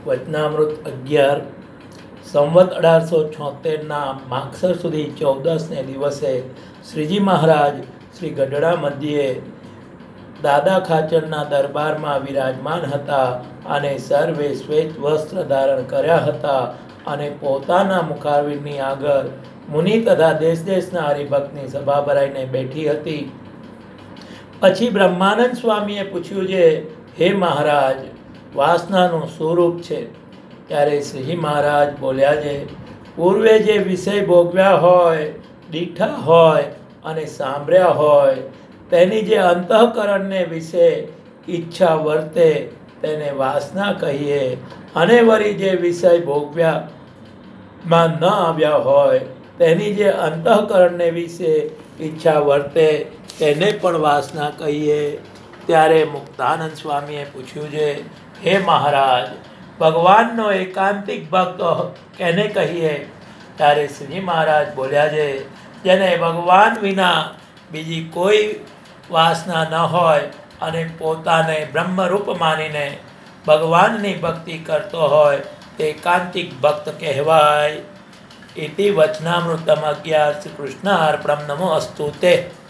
વચનામૃત 11 સંવત 1876ના માગસર સુધી 14ને દિવસે શ્રીજી મહારાજ શ્રી ગઢડા મધ્યે દાદા ખાચરના દરબારમાં વિરાજમાન હતા અને સર્વે શ્વેત વસ્ત્ર ધારણ કર્યા હતા અને પોતાના મુખારવિંદની આગળ મુનિ તથા દેશ દેશના હરિભક્તની સભા ભરાઈને બેઠી હતી. પછી બ્રહ્માનંદ સ્વામીએ પૂછ્યું છે, હે મહારાજ, વાસનાનું સ્વરૂપ છે? ત્યારે શ્રીજી મહારાજ બોલ્યા છે, પૂર્વે જે વિષય ભોગવ્યા હોય, દીઠા હોય અને સાંભળ્યા હોય તેની જે અંતઃકરણને વિશે ઈચ્છા વર્તે તેને વાસના કહીએ, અને વળી જે વિષય ભોગવ્યામાં ન આવ્યા હોય તેની જે અંતઃકરણને વિશે ઈચ્છા વર્તે તેને પણ વાસના કહીએ. ત્યારે મુક્તાનંદ સ્વામીએ પૂછ્યું છે, હે મહારાજ, ભગવાનનો એકાંતિક ભક્ત કેને કહીએ? ત્યારે શ્રી મહારાજ બોલ્યા છે, જેને ભગવાન વિના બીજી કોઈ વાસના ન હોય અને પોતાને બ્રહ્મરૂપ માનીને ભગવાનની ભક્તિ કરતો હોય તે એકાંતિક ભક્ત કહેવાય. ઇતિ વચનામૃતમ 11 શ્રી કૃષ્ણ અર્પણમ નમો અસ્તુ તે.